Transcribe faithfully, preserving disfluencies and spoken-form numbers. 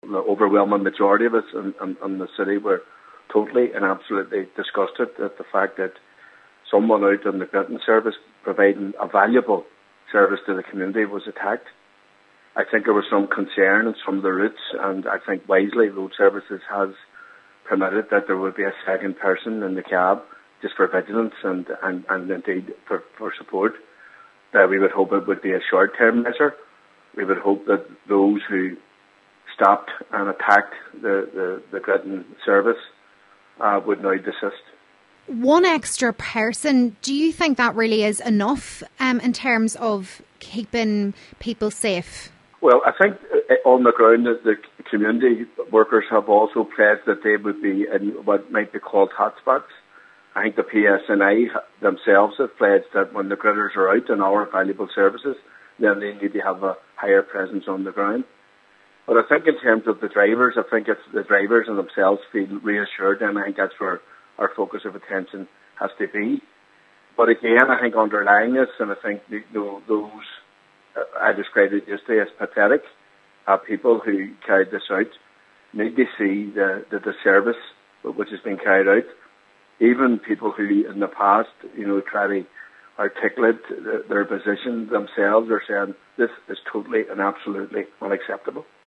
the overwhelming majority of us in, in, in the city were totally and absolutely disgusted at the fact that someone out in the Gritton service providing a valuable service to the community was attacked. I think there was some concern in some of the routes, and I think wisely Road Services has permitted that there would be a second person in the cab just for vigilance and, and, and indeed for, for support. That we would hope it would be a short-term measure. We would hope that those who stopped and attacked the, the, the Gritton service uh, would now desist. One extra person, do you think that really is enough um, in terms of keeping people safe? Well, I think on the ground that the community workers have also pledged that they would be in what might be called hotspots. I think the P S N I themselves have pledged that when the gritters are out in our valuable services, then they need to have a higher presence on the ground. But I think in terms of the drivers, I think if the drivers and themselves feel reassured, then I think that's where our focus of attention has to be. But again, I think underlying this, and I think the, the, those, uh, I described it yesterday as pathetic, uh, people who carried this out need to see the, the, the service which has been carried out. Even people who in the past, you know, try to articulate the, their position themselves are saying this is totally and absolutely unacceptable.